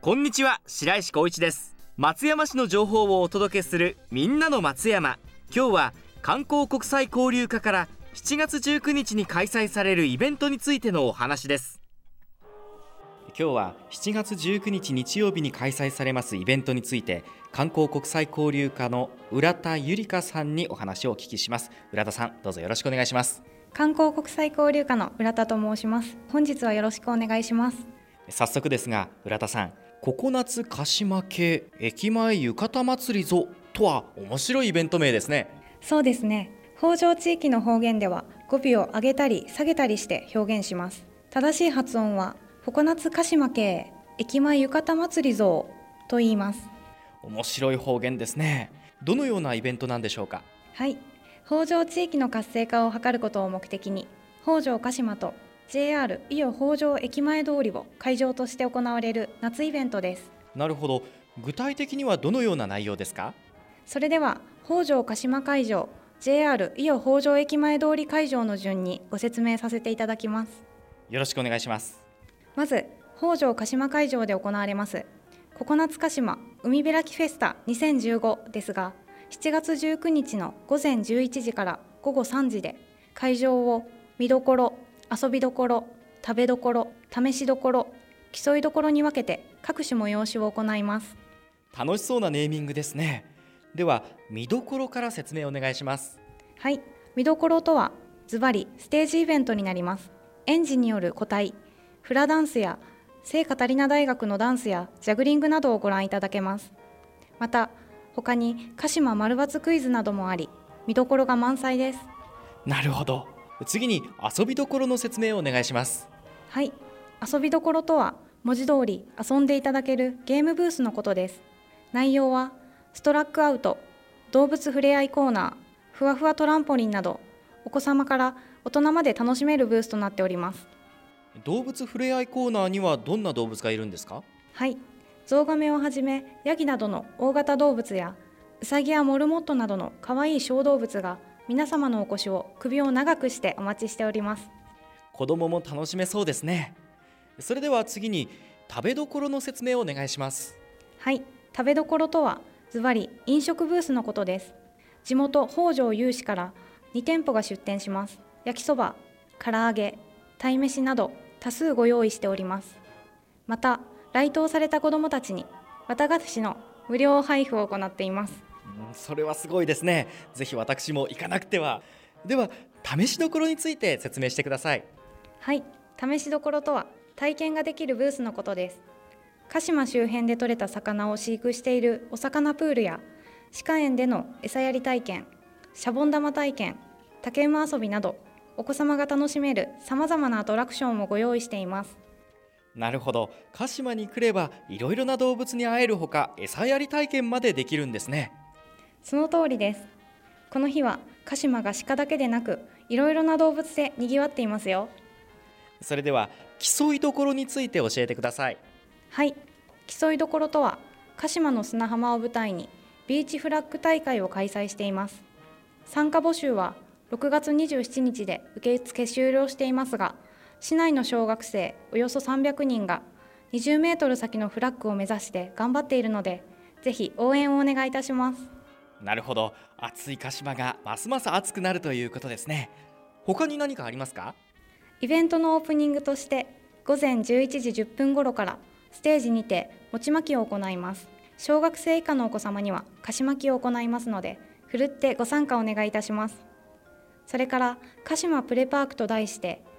こんにちは、白石光一です。松山市の情報をお届けするみんなの松山。今日は観光国際交流課から7月19日に開催されるイベントについてのお話です。今日は7月19日日曜日に開催されますイベントについて、観光国際交流課の浦田ゆりかさんにお話をお聞きします。浦田さん、どうぞよろしくお願いします。 観光国際交流課の浦田と申します。本日はよろしくお願いします。 早速ですが、浦田さん、ココナツ鹿島系駅前浴衣祭りぞとは面白いイベント名ですね。 そうですね。北条地域の方言では語尾を上げたり下げたりして表現します。正しい発音はココナツ鹿島系駅前浴衣祭りぞと言います。 面白い方言ですね。どのようなイベントなんでしょうか？ はい、北条地域の活性化を図ることを目的に、北条鹿島と JR 伊予北条駅前通りを会場として行われる夏イベントです。 なるほど。具体的にはどのような内容ですか？ それでは北条鹿島会場、 JR 伊予北条駅前通り会場の順にご説明させていただきます。 よろしくお願いします。 まず北条鹿島会場で行われますココナツ鹿島海開きフェスタ2015ですが、7月19日の午前11時から午後3時で会場を見どころ、遊びどころ、食べどころ、試しどころ、競いどころに分けて各種催しを行います。 楽しそうなネーミングですね。では見どころから説明お願いします。 はい、見どころとはズバリステージイベントになります。園児による個体フラダンスや聖カタリナ大学のダンスやジャグリングなどをご覧いただけます。また他に鹿島丸抜クイズなどもあり、見どころが満載です。 なるほど。次に遊びどころの説明をお願いします。 はい、遊びどころとは文字通り遊んでいただけるゲームブースのことです。内容はストラックアウト、動物ふれあいコーナー、ふわふわトランポリンなど、お子様から大人まで楽しめるブースとなっております。 動物ふれあいコーナーにはどんな動物がいるんですか？ はい、ゾウガメをはじめヤギなどの大型動物やウサギやモルモットなどのかわいい小動物が皆様のお越しを首を長くしてお待ちしております。 子供も楽しめそうですね。それでは次に食べどころの説明をお願いします。 はい、食べどころとはズバリ飲食ブースのことです。地元北条有志から2店舗が出店します。焼きそば、唐揚げ、鯛めしなど多数ご用意しております。また来島された子どもたちに綿菓子の無料配布を行っています。 それはすごいですね。ぜひ私も行かなくては。では試しどころについて説明してください。 はい、試しどころとは体験ができるブースのことです。鹿島周辺で採れた魚を飼育しているお魚プールや鹿園での餌やり体験、シャボン玉体験、竹馬遊びなどお子様が楽しめるさまざまなアトラクションもご用意しています。 なるほど。鹿島に来ればいろいろな動物に会えるほか、餌やり体験までできるんですね。 その通りです。この日は鹿島が鹿だけでなくいろいろな動物でにぎわっていますよ。 それでは競いどころについて教えてください。 はい、競いどころとは鹿島の砂浜を舞台にビーチフラッグ大会を開催しています。参加募集は6月27日で受付終了していますが、市内の小学生およそ300人が20メートル先のフラッグを目指して頑張っているので、ぜひ応援をお願いいたします。 なるほど。暑い鹿島がますます暑くなるということですね。他に何かありますか？ イベントのオープニングとして午前11時10分頃からステージにて餅まきを行います。小学生以下のお子様には菓子巻きを行いますので、ふるってご参加お願いいたします。それから鹿島プレパークと題して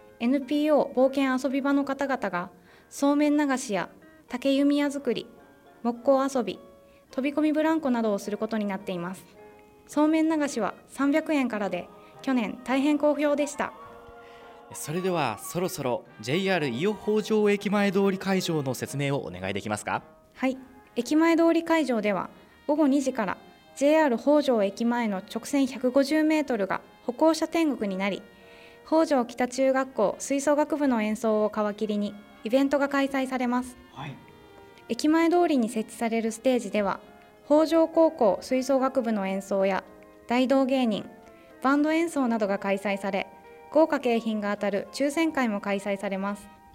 NPO 冒険遊び場の方々がそうめん流しや竹弓矢作り、木工遊び、飛び込みブランコなどをすることになっています。そうめん流しは300円からで、去年大変好評でした。 それではそろそろ JR 伊予北条駅前通り会場の説明をお願いできますか？ はい、駅前通り会場では午後2時から JR 北条駅前の直線150メートルが歩行者天国になり、北条北中学校吹奏楽部の演奏を皮切りにイベントが開催されます。 はい、 駅前通りに設置されるステージでは北条高校吹奏楽部の演奏や大道芸人、バンド演奏などが開催され、豪華景品が当たる抽選会も開催されます。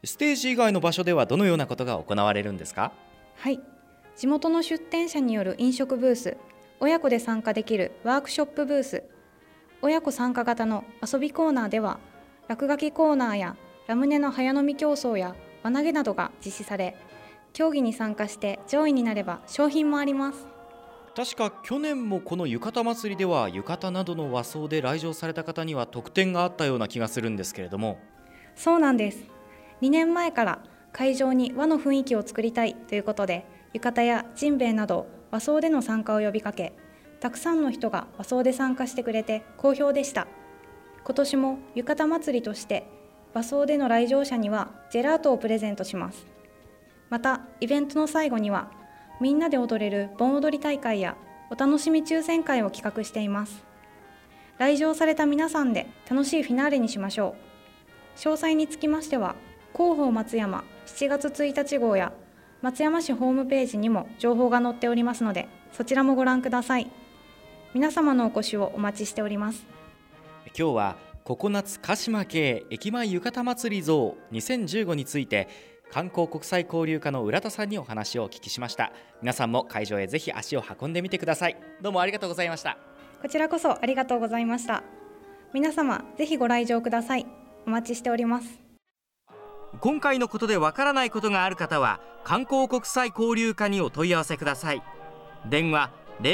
ステージ以外の場所ではどのようなことが行われるんですか？ はい、地元の出店者による飲食ブース、親子で参加できるワークショップブース、親子参加型の遊びコーナーでは落書きコーナーやラムネの早飲み競争や輪投げなどが実施され、競技に参加して上位になれば商品もあります。 確か去年もこの浴衣祭りでは浴衣などの和装で来場された方には特典があったような気がするんですけれども。 そうなんです。2年前から会場に和の雰囲気を作りたいということで、浴衣やジンベエなど和装での参加を呼びかけ、たくさんの人が和装で参加してくれて好評でした。今年も浴衣祭りとして和装での来場者にはジェラートをプレゼントします。またイベントの最後にはみんなで踊れる盆踊り大会やお楽しみ抽選会を企画しています。来場された皆さんで楽しいフィナーレにしましょう。詳細につきましては広報松山7月1日号や松山市ホームページにも情報が載っておりますので、そちらもご覧ください。皆様のお越しをお待ちしております。 今日はココナッツ鹿島系駅前浴衣祭り像2015について観光国際交流課の浦田さんにお話をお聞きしました。皆さんも会場へぜひ足を運んでみてください。どうもありがとうございました。 こちらこそありがとうございました。皆様ぜひご来場ください。お待ちしております。 今回のことでわからないことがある方は観光国際交流課にお問い合わせください。電話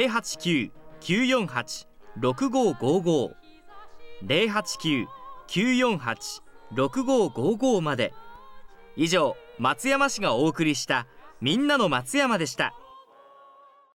089-948-6555 089-948-6555まで。以上、松山市がお送りしたみんなの松山でした。